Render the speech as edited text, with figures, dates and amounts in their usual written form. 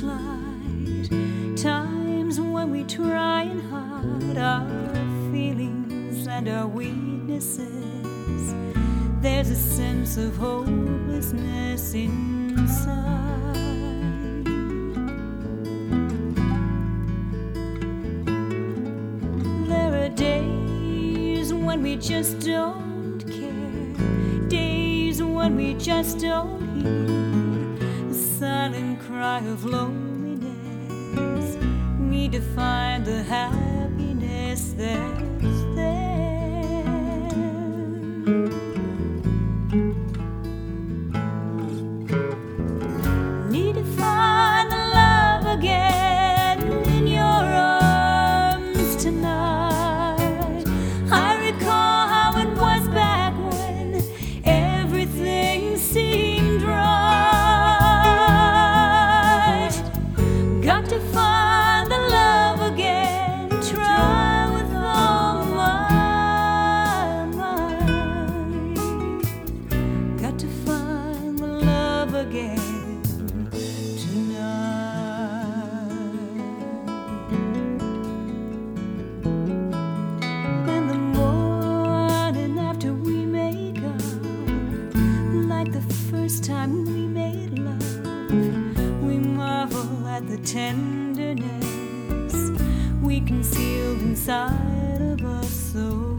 light, times when we try and hide our feelings and our weaknesses. There's a sense of hopelessness inside. There are days when we just don't care, days when we just don't hear the silent cry of loneliness. Need to find the happiness that's there. Need to find the love again in your arms tonight. I recall how it was back when everything seemed right. Got to find the love again, try with all my might. Got to find the love again tonight. In the morning after we make up, like the first time we made love, we marvel at the tenderness we concealed inside of us so